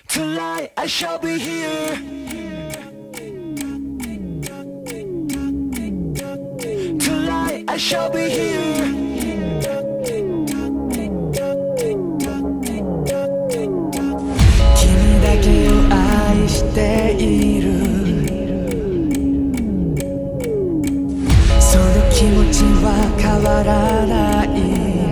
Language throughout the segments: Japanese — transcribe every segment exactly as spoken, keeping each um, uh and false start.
Tonight I shall be here. Tonight I shall be here.君だけを愛している。その気持ちは変わらない。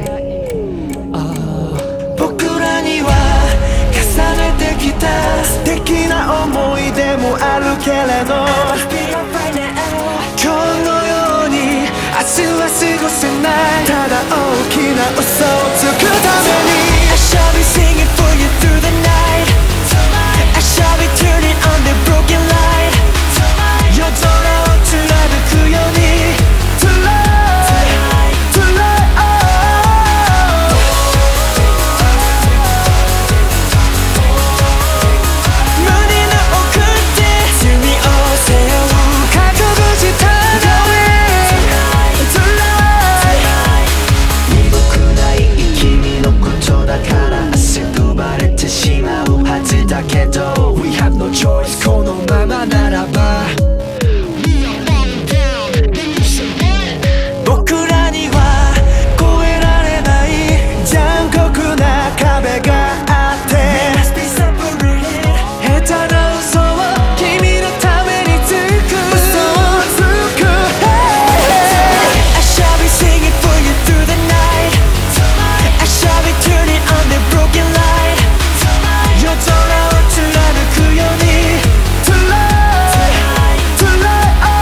僕らには重ねてきた素敵な思い出もあるけれど、今日のように明日は過ごせない。ただ大きな嘘をつくために I shall be singing for you through the night. I shall be turning on the broken light. 夜空を貫くように Tonight, tonight, oh. 胸の奥で罪を背負う覚悟したのに Tonight 鈍くない君のことだから汗踏まれてしまうはずだけど We have no choice このままならば僕らには越えられない残酷な壁があって下手な嘘を君のためにつく嘘をつく I shall be singing for you through the night. I shall be turning on the broken light. 夜空を貫くように Tonight, tonight, oh.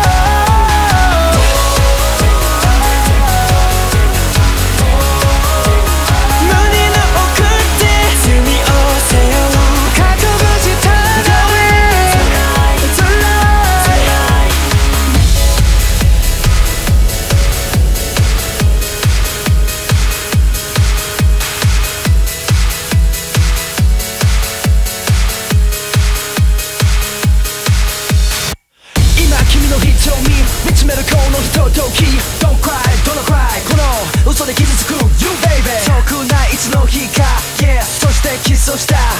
胸の奥で罪を背負う覚悟したのに Tonight 今君の瞳見つめるこのひととき Don't cry, don't cry この嘘で傷つく You baby 遠くないいつの日か Yeah そしてキスをした